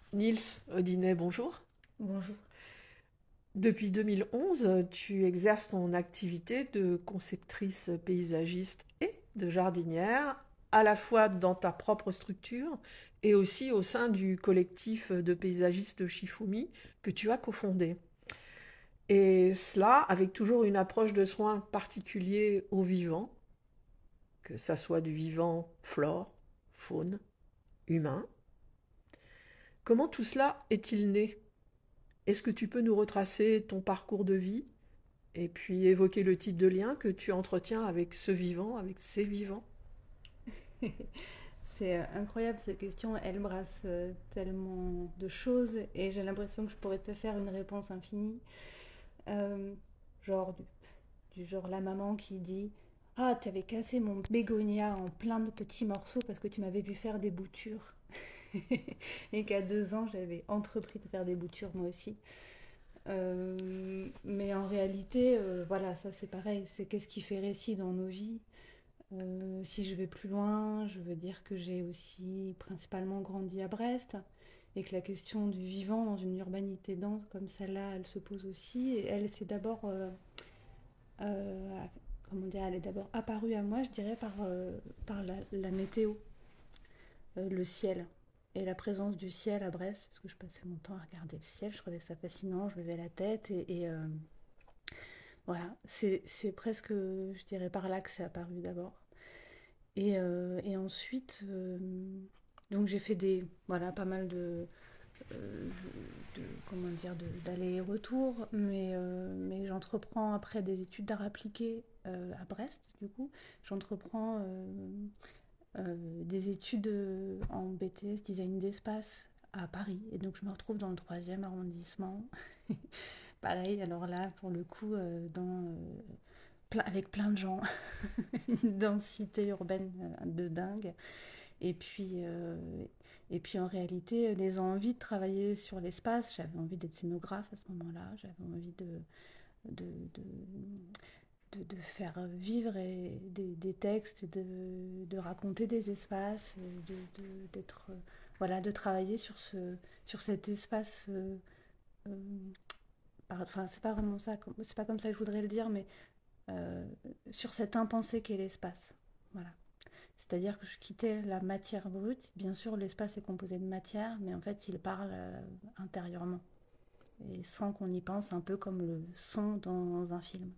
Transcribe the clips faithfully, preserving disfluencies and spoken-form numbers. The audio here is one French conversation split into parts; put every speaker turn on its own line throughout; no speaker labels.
Nils Odinet, bonjour.
Bonjour.
Depuis deux mille onze, tu exerces ton activité de conceptrice paysagiste et de jardinière, à la fois dans ta propre structure et aussi au sein du collectif de paysagistes Shifumi que tu as cofondé. Et cela avec toujours une approche de soins particulier au vivant, que ça soit du vivant flore, faune, humain. Comment tout cela est-il né? Est-ce que tu peux nous retracer ton parcours de vie et puis évoquer le type de lien que tu entretiens avec ce vivant, avec ces vivants?
C'est euh, incroyable cette question, elle brasse euh, tellement de choses et j'ai l'impression que je pourrais te faire une réponse infinie. Euh, genre du, du genre la maman qui dit ah, t'avais cassé mon bégonia en plein de petits morceaux parce que tu m'avais vu faire des boutures. Et qu'à deux ans, j'avais entrepris de faire des boutures moi aussi. Euh, mais en réalité, euh, voilà, ça c'est pareil, c'est qu'est-ce qui fait récit dans nos vies. Euh, si je vais plus loin, je veux dire que j'ai aussi principalement grandi à Brest et que la question du vivant dans une urbanité dense comme celle-là, elle se pose aussi. Et elle, c'est d'abord, euh, euh, comment dire, elle est d'abord apparue à moi, je dirais, par, euh, par la, la météo, euh, le ciel et la présence du ciel à Brest, parce que je passais mon temps à regarder le ciel, je trouvais ça fascinant, je levais la tête et, et euh, voilà, c'est, c'est presque, je dirais, par là que c'est apparu d'abord. Et, euh, et ensuite, euh, donc j'ai fait des, voilà, pas mal de, euh, de comment dire, de, d'allers-retours, mais, euh, mais j'entreprends après des études d'art appliqué euh, à Brest, du coup, j'entreprends euh, euh, des études euh, en B T S, design d'espace à Paris, et donc je me retrouve dans le troisième arrondissement. Pareil, alors là, pour le coup, euh, dans, euh, plein, avec plein de gens, une densité urbaine euh, de dingue. Et puis, euh, et puis en réalité, les envies de travailler sur l'espace, j'avais envie d'être scénographe à ce moment-là, j'avais envie de, de, de, de, de faire vivre et des, des textes, et de, de raconter des espaces, de, de, d'être, euh, voilà, de travailler sur, ce, sur cet espace. Euh, euh, par- enfin, c'est pas vraiment ça, c'est pas comme ça que je voudrais le dire, mais euh, sur cet impensé qu'est l'espace. Voilà. C'est-à-dire que je quittais la matière brute. Bien sûr, l'espace est composé de matière, mais en fait, il parle euh, intérieurement. Et sans qu'on y pense, un peu comme le son dans un film.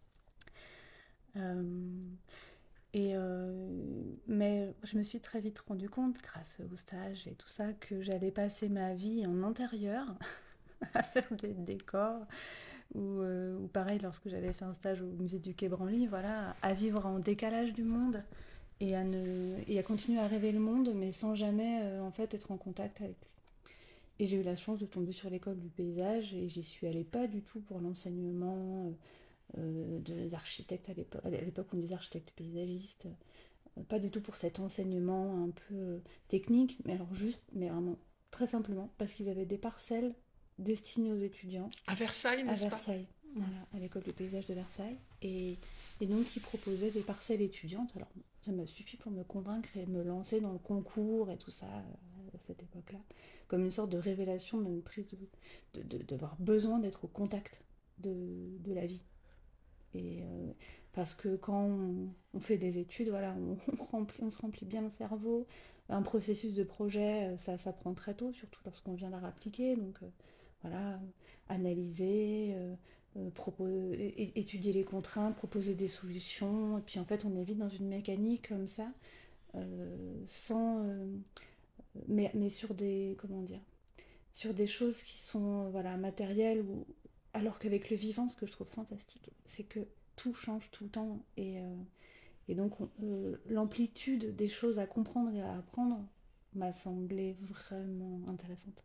Euh, et euh, mais je me suis très vite rendu compte, grâce au stage et tout ça, que j'allais passer ma vie en intérieur à faire des décors. Ou, euh, ou pareil, lorsque j'avais fait un stage au musée du Quai Branly, voilà, à vivre en décalage du monde et à, ne, et à continuer à rêver le monde, mais sans jamais euh, en fait être en contact avec lui. Et j'ai eu la chance de tomber sur l'école du paysage et j'y suis allée pas du tout pour l'enseignement euh, des architectes à l'époque. À l'époque, on disait architecte paysagiste. Euh, pas du tout pour cet enseignement un peu euh, technique, mais alors juste, mais vraiment très simplement, parce qu'ils avaient des parcelles destinées aux étudiants
À Versailles,
à
n'est-ce pas?
Versailles, voilà, à l'école du paysage de Versailles. Et, et donc, ils proposaient des parcelles étudiantes. Alors, ça m'a suffi pour me convaincre et me lancer dans le concours et tout ça euh, à cette époque-là, comme une sorte de révélation d'une prise de, de, de, d'avoir besoin d'être au contact de, de la vie. Et euh, parce que quand on, on fait des études, voilà, on, on, remplit, on se remplit bien le cerveau. Un processus de projet, ça s'apprend très tôt, surtout lorsqu'on vient d'art appliquer. Donc, euh, voilà, analyser, euh, euh, propos- é- étudier les contraintes, proposer des solutions. Et puis en fait, on est vite dans une mécanique comme ça, euh, sans, euh, mais, mais sur des, comment dire, sur des choses qui sont euh, voilà, matérielles. Ou, alors qu'avec le vivant, ce que je trouve fantastique, c'est que tout change tout le temps. Et, euh, et donc, on- euh, l'amplitude des choses à comprendre et à apprendre m'a semblé vraiment intéressante.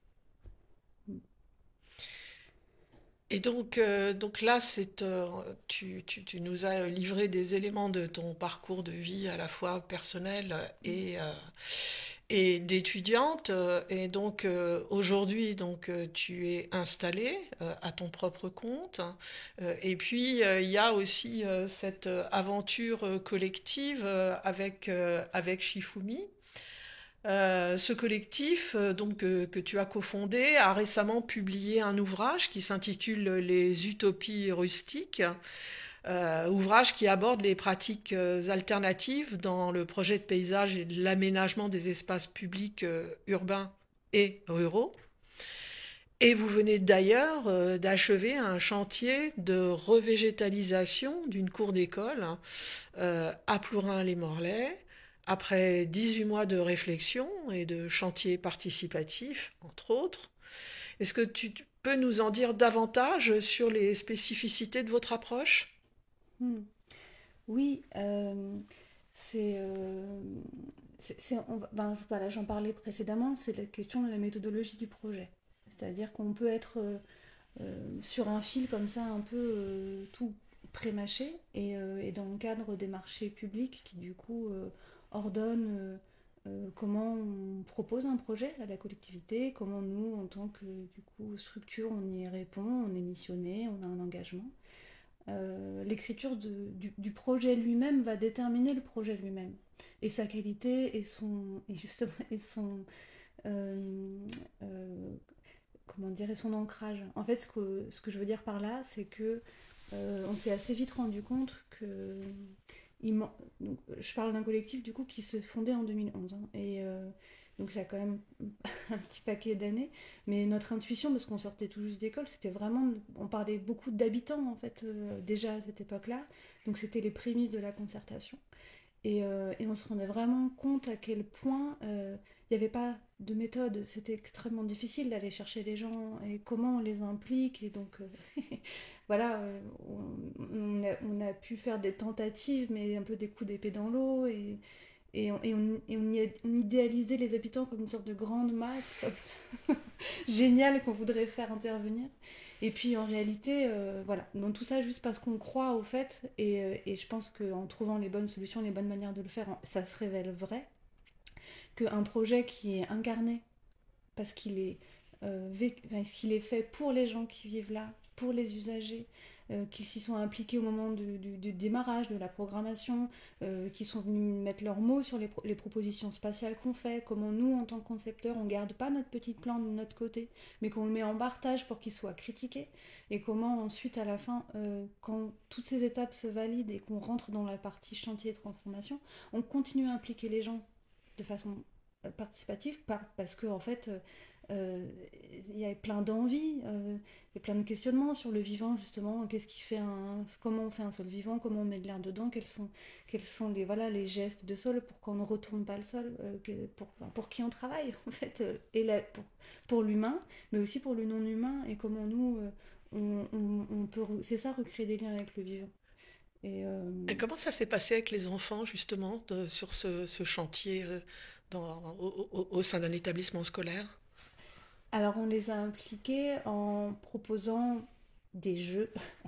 Et donc, euh, donc là, c'est, euh, tu, tu- tu nous as livré des éléments de ton parcours de vie à la fois personnel et, euh, et d'étudiante. Euh, Et donc euh, aujourd'hui, donc euh, tu es installée euh, à ton propre compte. Euh, et puis euh, il y a aussi euh, cette euh, aventure euh, collective euh, avec euh, avec Shifumi. Euh, ce collectif, euh, donc, euh, que tu as cofondé, a récemment publié un ouvrage qui s'intitule Les Utopies rustiques, euh, ouvrage qui aborde les pratiques euh, alternatives dans le projet de paysage et de l'aménagement des espaces publics euh, urbains et ruraux. Et vous venez d'ailleurs euh, d'achever un chantier de revégétalisation d'une cour d'école euh, à Plourin-les-Morlaix, après dix-huit mois de réflexion et de chantier participatif, entre autres. Est-ce que tu peux nous en dire davantage sur les spécificités de votre approche?
Hmm. Oui, euh, c'est, euh, c'est, c'est- on va- ben, je- voilà, j'en parlais précédemment, c'est la question de la méthodologie du projet. C'est-à-dire qu'on peut être euh, euh, sur un fil comme ça, un peu euh, tout prémâché, et, euh, et dans le cadre des marchés publics qui du coup euh, ordonnent euh, euh, comment on propose un projet à la collectivité, comment nous, en tant que du coup structure, on y répond, on est missionné, on a un engagement. Euh, l'écriture de- du, du projet lui-même va déterminer le projet lui-même et sa qualité et son et justement et son euh, euh, comment dire et son ancrage. En fait, ce que ce que je veux dire par là, c'est que euh, on s'est assez vite rendu compte que il man- donc, je parle d'un collectif du coup qui se fondait en deux mille onze, hein, et euh, donc ça a quand même un petit paquet d'années. Mais notre intuition, parce qu'on sortait tout juste d'école, c'était vraiment, on parlait beaucoup d'habitants en fait euh, déjà à cette époque-là. Donc c'était les prémices de la concertation. Et, euh, et on se rendait vraiment compte à quel point euh, il n'y avait pas de méthode. C'était extrêmement difficile d'aller chercher les gens et comment on les implique. Et donc, euh, voilà, euh, on, on a, on a pu faire des tentatives, mais un peu des coups d'épée dans l'eau. Et, et, on, et, on, et on, y a- on idéalisait les habitants comme une sorte de grande masse, comme ça, géniale qu'on voudrait faire intervenir. Et puis en réalité, euh, voilà, donc tout ça juste parce qu'on croit au fait, et, euh, et je pense qu'en trouvant les bonnes solutions, les bonnes manières de le faire, ça se révèle vrai, qu'un projet qui est incarné, parce qu'il est, euh, véc- enfin, qu'il est fait pour les gens qui vivent là, pour les usagers, euh, qui s'y sont impliqués au moment du, du- du démarrage, de la programmation, euh, qui sont venus mettre leurs mots sur les, pro- les propositions spatiales qu'on fait, comment nous, en tant que concepteurs, on garde pas notre petite plan de notre côté, mais qu'on le met en partage pour qu'il soit critiqué, et comment ensuite, à la fin, euh, quand toutes ces étapes se valident et qu'on rentre dans la partie chantier et transformation, on continue à impliquer les gens de façon euh, participative, parce que en fait, euh, euh, il y a plein d'envies, euh, il y a plein de questionnements sur le vivant justement. Qu'est-ce qui fait un, comment on fait un sol vivant, comment on met de l'air dedans, quels sont, quels sont les voilà les gestes de sol pour qu'on ne retourne pas le sol, euh, pour, pour qui on travaille en fait, euh, et là, pour, pour l'humain, mais aussi pour le non humain et comment nous euh, on, on, on peut, c'est ça, recréer des liens avec le vivant. Et euh,
Et comment ça s'est passé avec les enfants, justement, de- sur ce, ce chantier euh, dans- au, au- au sein d'un établissement scolaire?
Alors on les a impliqués en proposant des jeux.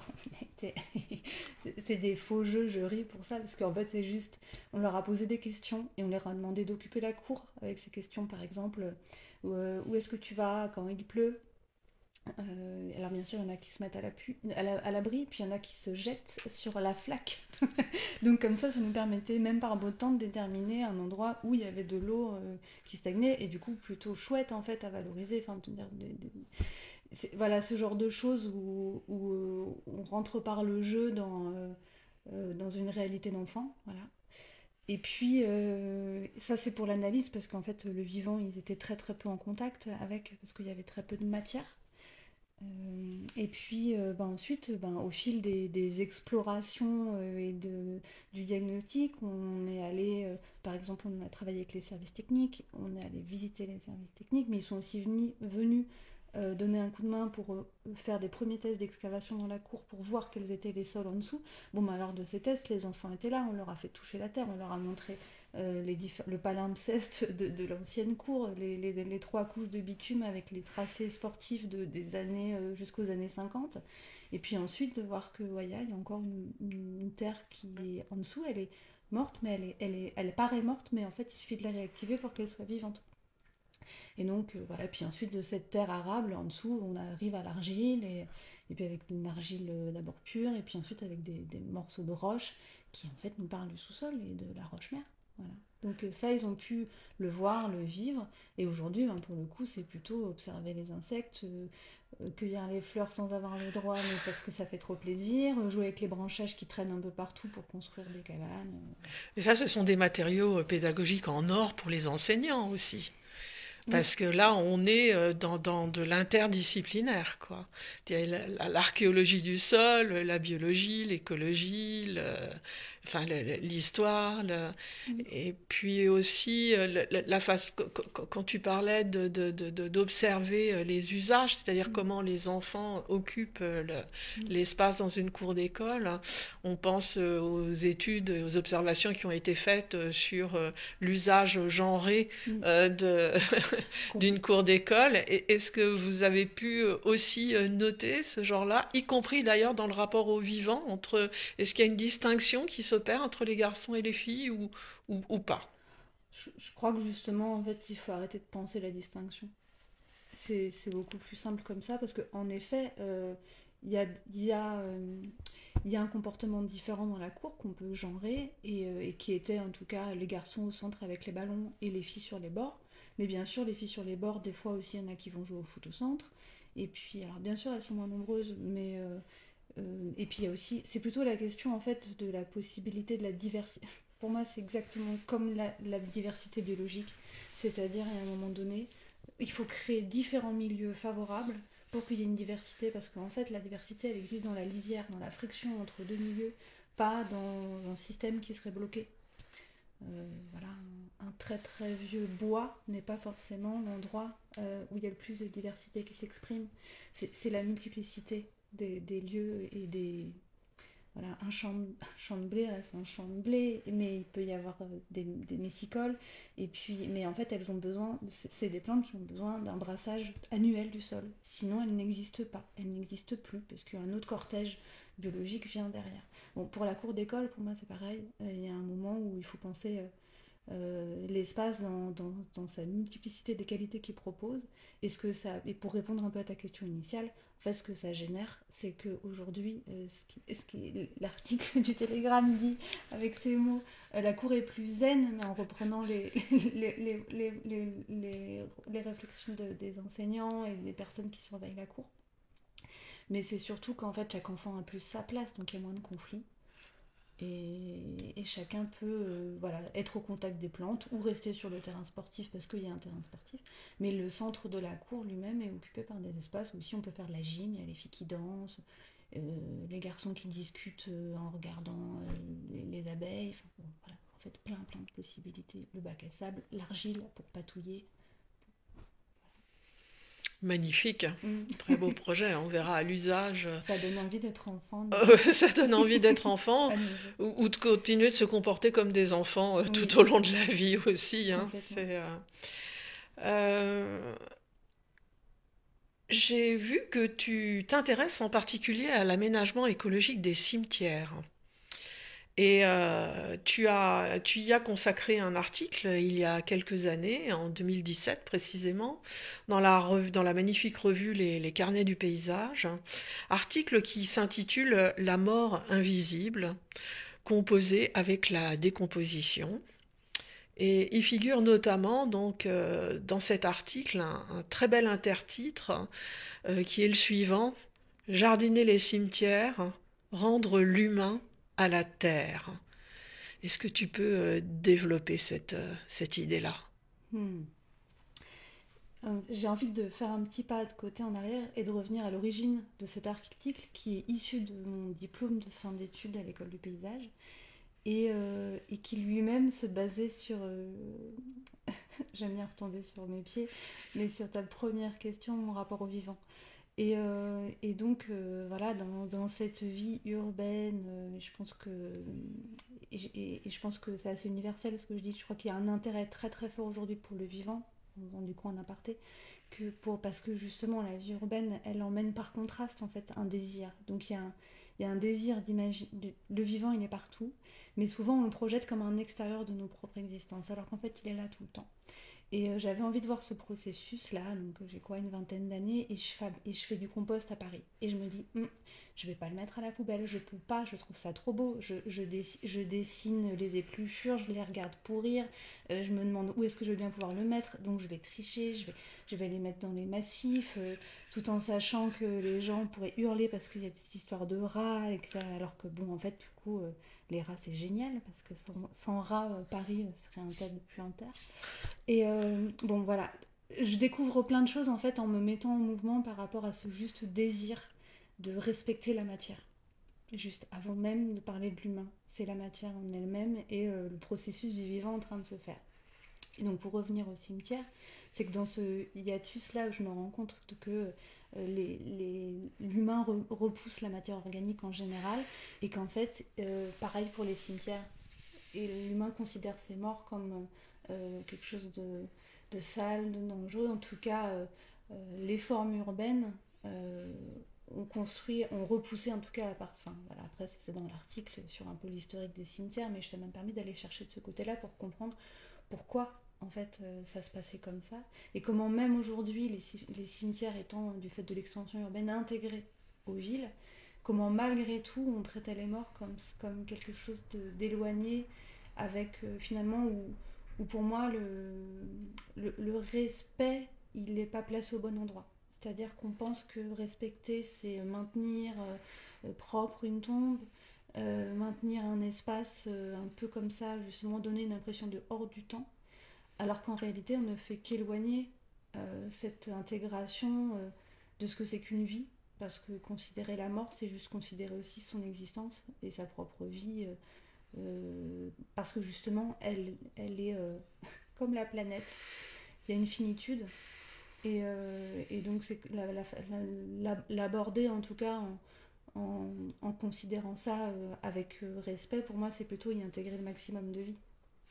C'est des faux jeux, je ris pour ça, parce qu'en fait c'est juste, on leur a posé des questions et on leur a demandé d'occuper la cour avec ces questions, par exemple, euh, où est-ce que tu vas quand il pleut? Euh, alors bien sûr, il y en a qui se mettent à l'abri, à la- à l'abri, puis il y en a qui se jettent sur la flaque. Donc comme ça, ça nous permettait, même par beau temps, de déterminer un endroit où il y avait de l'eau euh, qui stagnait, et du coup plutôt chouette en fait à valoriser. Enfin, de dire des- des- c'est- voilà ce genre de choses où, où, euh, on rentre par le jeu dans, euh, euh, dans une réalité d'enfant. Voilà. Et puis, euh, ça c'est pour l'analyse, parce qu'en fait, le vivant, ils étaient très très peu en contact avec, parce qu'il y avait très peu de matière. Euh, et puis euh, ben ensuite, ben, au fil des, des explorations euh, et de, du diagnostic, on est allé, euh, par exemple, on a travaillé avec les services techniques, on est allé visiter les services techniques, mais ils sont aussi venus, venus euh, donner un coup de main pour euh, faire des premiers tests d'excavation dans la cour pour voir quels étaient les sols en dessous. Bon, ben, lors de ces tests, les enfants étaient là, on leur a fait toucher la terre, on leur a montré euh, les diffé- le palimpseste de, de l'ancienne cour, les, les, les trois couches de bitume avec les tracés sportifs de, des années euh, jusqu'aux années cinquante. Et puis ensuite de voir que ouais, il y a encore une, une- une terre qui est en dessous, elle est morte, mais elle, est, elle, est, elle paraît morte, mais en fait il suffit de la réactiver pour qu'elle soit vivante. Et donc euh, voilà, puis ensuite de cette terre arable, en dessous, on arrive à l'argile, et, et puis avec une argile euh, d'abord pure, et puis ensuite avec des, des morceaux de roche qui en fait nous parlent du sous-sol et de la roche-mère. Voilà. Donc euh, ça, ils ont pu le voir, le vivre. Et aujourd'hui, ben, pour le coup, c'est plutôt observer les insectes, euh, euh, cueillir les fleurs sans avoir le droit, mais parce que ça fait trop plaisir, euh, jouer avec les branchages qui traînent un peu partout pour construire des cabanes. euh.
Et ça, ce sont des matériaux euh, pédagogiques en or pour les enseignants aussi.
Oui.
Parce que là, on est euh, dans, dans de l'interdisciplinaire, quoi. Il y a la- la- l'archéologie du sol, la biologie, l'écologie, le- enfin le- le- l'histoire, le-
Mm.
et puis aussi euh, le- la, la face qu- qu- quand tu parlais de, de- de- de- d'observer euh, les usages, c'est-à-dire
Mm.
comment les enfants occupent euh, le-
Mm.
l'espace dans une cour d'école. On pense euh, aux études, aux observations qui ont été faites euh, sur euh, l'usage genré
Mm.
euh, de d'une
Complètement.
cour d'école. Et est-ce que vous avez pu euh, aussi euh, noter ce genre-là, y compris d'ailleurs dans le rapport au vivant, entre est-ce qu'il y a une distinction qui s'opère entre les garçons et les filles ou, ou, ou pas?
Je, je crois que justement, en fait, il faut arrêter de penser la distinction. C'est c'est beaucoup plus simple comme ça parce qu'en effet, euh, il y a, il y, a, euh, il y a un comportement différent dans la cour qu'on peut genrer et, euh, et qui était en tout cas les garçons au centre avec les ballons et les filles sur les bords. Mais bien sûr, les filles sur les bords, des fois aussi, il y en a qui vont jouer au foot au centre. Et puis, alors bien sûr, elles sont moins nombreuses, mais. euh, euh, et puis il y a aussi. C'est plutôt la question en fait de la possibilité de la diversité. Pour moi, c'est exactement comme la, la diversité biologique. C'est-à-dire, à un moment donné, il faut créer différents milieux favorables pour qu'il y ait une diversité, parce qu'en fait, la diversité, elle existe dans la lisière, dans la friction entre deux milieux, pas dans un système qui serait bloqué. Euh, voilà, un, un très très vieux bois n'est pas forcément l'endroit euh, où il y a le plus de diversité qui s'exprime. C'est, c'est la multiplicité des, des lieux et des, voilà, un champ, un champ de blé reste un champ de blé, mais il peut y avoir euh, des, des messicoles. Et puis, mais en fait, elles ont besoin, c'est c'est des plantes qui ont besoin d'un brassage annuel du sol. Sinon, elles n'existent pas, elles n'existent plus, parce qu'un autre cortège biologique vient derrière. Bon, pour la cour d'école, pour moi, c'est pareil. Euh, Il y a un moment où il faut penser euh, euh, l'espace dans, dans, dans sa multiplicité des qualités qu'il propose. Et, ce que ça, et pour répondre un peu à ta question initiale, en fait, ce que ça génère, c'est qu'aujourd'hui, euh, ce, qui, ce qui l'article du Télégramme dit avec ces mots, euh, la cour est plus zen, mais en reprenant les, les, les, les, les, les, les réflexions de, des enseignants et des personnes qui surveillent la cour. Mais c'est surtout qu'en fait, chaque enfant a plus sa place, donc il y a moins de conflits. Et, et chacun peut euh, voilà, être au contact des plantes ou rester sur le terrain sportif parce qu'il y a un terrain sportif. Mais le centre de la cour lui-même est occupé par des espaces où aussi on peut faire de la gym, il y a les filles qui dansent, euh, les garçons qui discutent euh, en regardant euh, les, les abeilles. Enfin, bon, voilà, en fait, plein plein de possibilités. Le bac à sable, l'argile pour patouiller.
Magnifique,
Mm.
très beau projet. On verra à l'usage.
Ça donne envie d'être enfant de...
Euh, ça donne envie d'être enfant
à nouveau.
ou, ou de continuer de se comporter comme des enfants euh,
Oui,
tout au long de la vie aussi. Hein.
complètement.
C'est, euh, euh, j'ai vu que tu t'intéresses en particulier à l'aménagement écologique des cimetières. Et euh, tu as, tu y as consacré un article il y a quelques années, en deux mille dix-sept précisément, dans la, rev- dans la magnifique revue Les, Les Carnets du paysage, article qui s'intitule La mort invisible, composée avec la décomposition. Et il figure notamment donc euh, dans cet article un, un très bel intertitre euh, qui est le suivant: Jardiner les cimetières, rendre l'humain à la terre. Est-ce que tu peux euh, développer cette, euh, cette idée-là?
Hmm. Euh, J'ai envie de faire un petit pas de côté en arrière et de revenir à l'origine de cet article qui est issu de mon diplôme de fin d'études à l'école du paysage et, euh, et qui lui-même se basait sur... euh, J'aime bien retomber sur mes pieds, mais sur ta première question, mon rapport au vivant. Et, euh, et donc, euh, voilà, dans, dans cette vie urbaine, euh, je pense que, et, j- et- et je pense que c'est assez universel ce que je dis. Je crois qu'il y a un intérêt très très fort aujourd'hui pour le vivant, en faisant du coup en aparté, que pour, parce que justement la vie urbaine, elle emmène par contraste en fait un désir. Donc il y a un, il y a un désir d'imaginer. Le vivant, il est partout, mais souvent on le projette comme un extérieur de nos propres existences, alors qu'en fait il est là tout le temps. Et euh, j'avais envie de voir ce processus-là, donc euh, j'ai quoi, une vingtaine d'années, et je, fab- et je fais du compost à Paris. Et je me dis, Hum, je vais pas le mettre à la poubelle, je peux pas, je trouve ça trop beau. Je, je, dessine, je dessine les épluchures, je les regarde pourrir, euh, je me demande où est-ce que je vais bien pouvoir le mettre, donc je vais tricher, je vais, je vais les mettre dans les massifs, euh, tout en sachant que les gens pourraient hurler parce qu'il y a cette histoire de rats, et que ça, alors que bon, en fait, du coup, euh, les rats c'est génial, parce que sans, sans rats, euh, Paris serait un tas de plantaire. Et euh, bon, voilà. Je découvre plein de choses en fait en me mettant en mouvement par rapport à ce juste désir de respecter la matière. Juste avant même de parler de l'humain, c'est la matière en elle-même et euh, le processus du vivant en train de se faire. Et donc pour revenir au cimetière, c'est que dans ce hiatus-là, je me rends compte que euh, les, les, l'humain re, repousse la matière organique en général et qu'en fait, euh, pareil pour les cimetières, et l'humain considère ses morts comme euh, quelque chose de de sale, de dangereux. En tout cas, euh, euh, les formes urbaines euh, ont construit, ont repoussé en tout cas à part. Enfin, voilà, après, c'est dans l'article sur un peu l'historique des cimetières, mais ça m'a permis d'aller chercher de ce côté-là pour comprendre pourquoi en fait euh, ça se passait comme ça et comment même aujourd'hui les, les cimetières étant du fait de l'extension urbaine intégrés aux villes, comment malgré tout on traitait les morts comme, comme quelque chose de, d'éloigné avec euh, finalement où où pour moi le, le, le respect il n'est pas placé au bon endroit, c'est-à-dire qu'on pense que respecter c'est maintenir euh, propre une tombe, euh, maintenir un espace euh, un peu comme ça, justement donner une impression de hors du temps, alors qu'en réalité on ne fait qu'éloigner euh, cette intégration euh, de ce que c'est qu'une vie, parce que considérer la mort c'est juste considérer aussi son existence et sa propre vie, euh, euh, parce que justement elle, elle est euh, comme la planète, il y a une finitude et, euh, et donc c'est la, la, la, l'aborder en tout cas en, en, en considérant ça euh, avec euh, respect, pour moi c'est plutôt y intégrer le maximum de vie.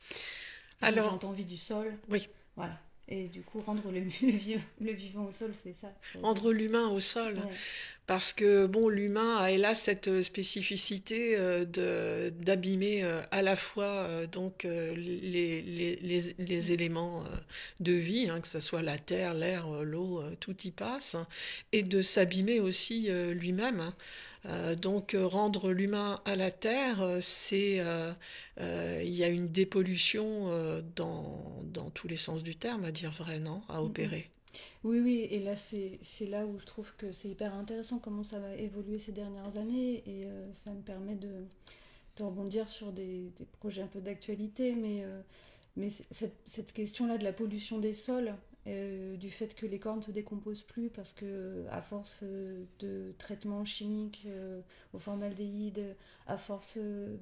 Alors, j'entends vie du sol,
oui.
Voilà. Et du coup, rendre le, le, vivant, le vivant au sol, c'est ça.
Rendre l'humain au sol.
Ouais.
Parce que bon, l'humain a hélas cette spécificité euh, de, d'abîmer euh, à la fois euh, donc, euh, les, les, les, les éléments euh, de vie, hein, que ce soit la terre, l'air, l'eau, euh, tout y passe, hein, et de s'abîmer aussi euh, lui-même. Hein. Euh, donc euh, rendre l'humain à la terre, euh, c'est euh, euh, il y a une dépollution euh, dans, dans tous les sens du terme, à dire vrai, non, à opérer.
Oui, oui, et là c'est, c'est là où je trouve que c'est hyper intéressant comment ça va évoluer ces dernières années et euh, ça me permet de, de rebondir sur des, des projets un peu d'actualité, mais, euh, mais cette, cette question-là de la pollution des sols, euh, du fait que les corps ne se décomposent plus parce que à force euh, de traitements chimiques euh, au formaldéhyde, à force de,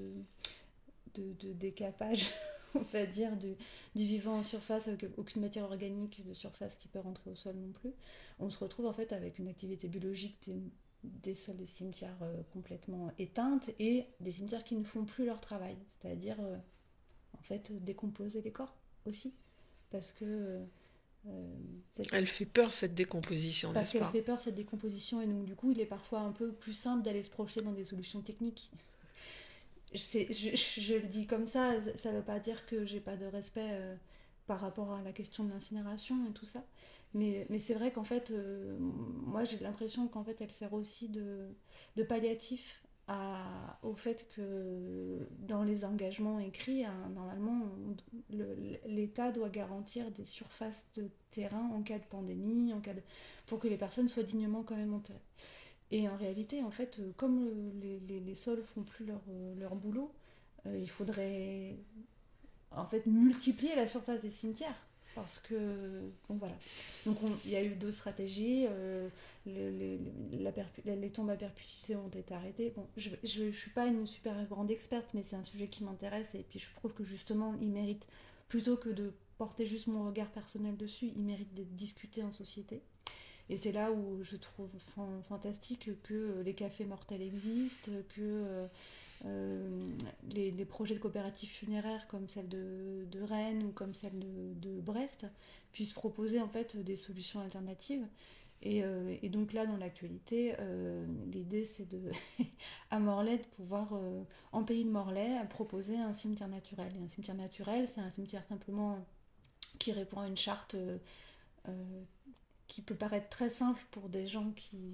de, de décapage on va dire, du, du vivant en surface avec aucune matière organique de surface qui peut rentrer au sol non plus, on se retrouve en fait avec une activité biologique des, des sols des cimetières euh, complètement éteintes et des cimetières qui ne font plus leur travail, c'est-à-dire euh, en fait décomposer les corps aussi, parce que euh,
cette... elle fait peur cette décomposition,
parce
n'est-ce
qu'elle
pas ?
fait peur cette décomposition et donc du coup il est parfois un peu plus simple d'aller se projeter dans des solutions techniques. Je, je, je le dis comme ça, ça ne veut pas dire que j'ai pas de respect euh, par rapport à la question de l'incinération et tout ça, mais, mais c'est vrai qu'en fait, euh, moi j'ai l'impression qu'en fait elle sert aussi de, de palliatif à, au fait que dans les engagements écrits, hein, normalement on, le, l'État doit garantir des surfaces de terrain en cas de pandémie, en cas de, pour que les personnes soient dignement quand même enterrées. Et en réalité, en fait, comme les, les, les sols font plus leur, leur boulot, euh, il faudrait en fait multiplier la surface des cimetières. Parce que, bon voilà. Donc il y a eu deux stratégies. Euh, les, les, la perpu- les tombes à perpétuité ont été arrêtées. Bon, je ne suis pas une super grande experte, mais c'est un sujet qui m'intéresse. Et puis je trouve que justement, il mérite, plutôt que de porter juste mon regard personnel dessus, il mérite d'être discuté en société. Et c'est là où je trouve fantastique que les cafés mortels existent, que euh, les, les projets de coopératives funéraires comme celle de, de Rennes ou comme celle de, de Brest puissent proposer en fait des solutions alternatives. Et, euh, et donc là, dans l'actualité, euh, l'idée c'est de, à Morlaix, de pouvoir, euh, en pays de Morlaix, proposer un cimetière naturel. Et un cimetière naturel, c'est un cimetière simplement qui répond à une charte euh, qui peut paraître très simple pour des gens qui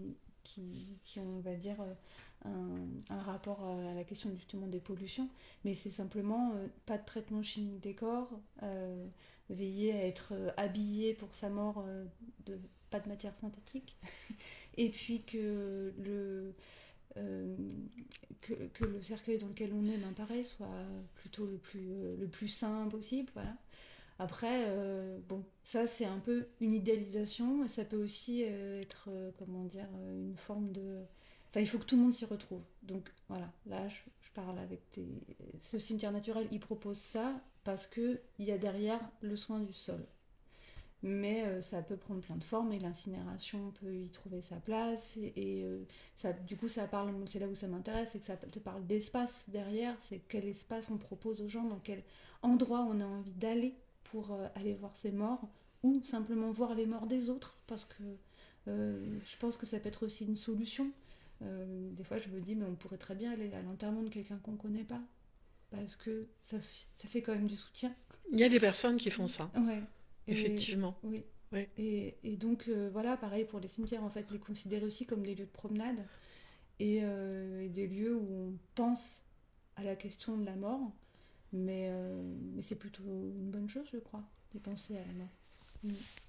qui, qui ont, on va dire, un, un rapport à la question justement des pollutions, mais c'est simplement euh, pas de traitement chimique des corps, euh, veiller à être euh, habillé pour sa mort, euh, de, pas de matière synthétique, et puis que le, euh, que, que le cercueil dans lequel on est, ben pareil, soit plutôt le plus, euh, le plus sain possible, voilà. Après, euh, bon, ça c'est un peu une idéalisation, ça peut aussi euh, être, euh, comment dire, euh, une forme de... Enfin, il faut que tout le monde s'y retrouve. Donc voilà, là je, je parle avec des... Ce cimetière naturel, il propose ça parce qu'il y a derrière le soin du sol. Mais euh, ça peut prendre plein de formes et l'incinération peut y trouver sa place. Et, et euh, ça, du coup, ça parle, c'est là où ça m'intéresse, c'est que ça te parle d'espace derrière, c'est quel espace on propose aux gens, dans quel endroit on a envie d'aller pour euh, aller voir ces morts, ou simplement voir les morts des autres, parce que euh, je pense que ça peut être aussi une solution. Euh, des fois, je me dis, mais on pourrait très bien aller à l'enterrement de quelqu'un qu'on ne connaît pas, parce que ça, ça fait quand même du soutien.
Il y a des personnes qui font ça,
Ouais. Et,
effectivement.
oui.
Ouais.
Et, et donc, euh, voilà, pareil pour les cimetières, en fait, les considérer aussi comme des lieux de promenade et, euh, et des lieux où on pense à la question de la mort, mais, euh, mais c'est plutôt une bonne chose, je crois, de penser à la mort. Mm.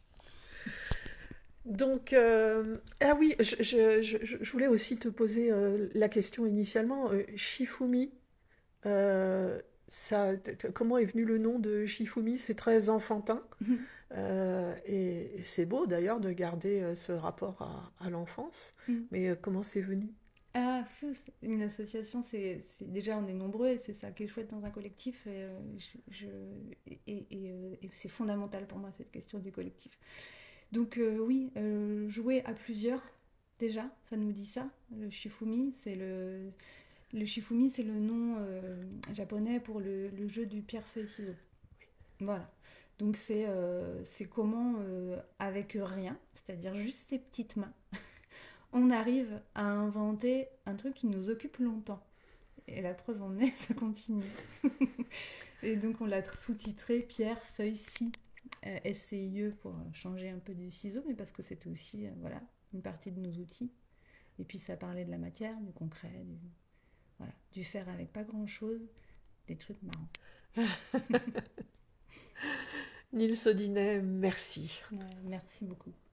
Donc, euh, ah oui, je, je, je, je voulais aussi te poser euh, la question initialement. Euh, Shifumi, euh, ça, t- comment est venu le nom de Shifumi? C'est très enfantin. Euh, et, et c'est beau d'ailleurs de garder euh, ce rapport à, à l'enfance.
Mm.
Mais euh, comment c'est venu?
Ah, fou, une association, c'est, c'est- déjà on est nombreux et c'est ça qui est chouette dans un collectif. Et, euh, je, je- et, et, euh, et c'est fondamental pour moi cette question du collectif. Donc euh, oui, euh, jouer à plusieurs, déjà, ça nous dit ça. Le shifumi, c'est le, le shifumi, c'est le nom euh, japonais pour le, le jeu du pierre-feuille-ciseau. Voilà. Donc c'est euh, c'est comment, euh, avec rien, c'est-à-dire juste ses petites mains, on arrive à inventer un truc qui nous occupe longtemps. Et la preuve en est, ça continue. Et donc on l'a sous-titré Pierre, feuille, scie. Euh, S C I E pour changer un peu du ciseau, mais parce que c'était aussi euh, voilà, une partie de nos outils. Et puis ça parlait de la matière, du concret, du, voilà, du faire avec pas grand-chose, des trucs marrants.
Nils Odinet, merci.
Ouais, merci beaucoup.